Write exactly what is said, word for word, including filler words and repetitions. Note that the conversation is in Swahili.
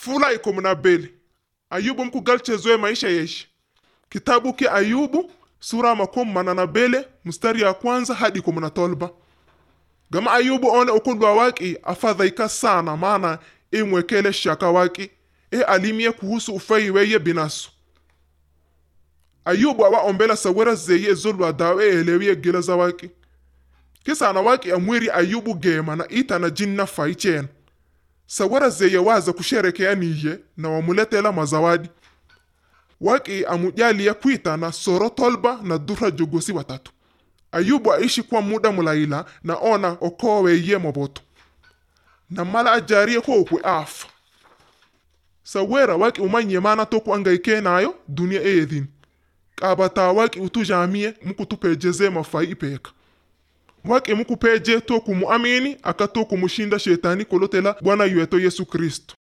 Fula iko mnabeli. Ayubu mkugalchezoe maisha yeshi. Kitabu ki Ayubu sura makum manana bele mstari ya kwanza hadi kumi na tolba. Gama Ayubu one ukundwa waki afadhaika sana maana imwekele shaka waki e alimie kuhusu ufai weye binasu. Ayubu awa ombela sawera zeye zulwa dawe elewie gila za waki. Kisa na waki amwiri Ayubu gema na ita na jinna faichen. Sawera zeye waza kusherekea niye na wamuletela mazawadi. Waki amujali ya kuita na soro tolba na dura jogosi watatu. Ayubu aishi kwa muda mulaila na ona okowe ye moboto. Na mala ajarie kwa ukwe afa. Sawera waki umanye mana toku angaike nayo dunia eedhin. Kabata waki utujamie muku tupejeze mafai ipeka. Waki muku peje toku muamini aka toku mushinda shetani kolotela Bwana yueto Yesu Kristo.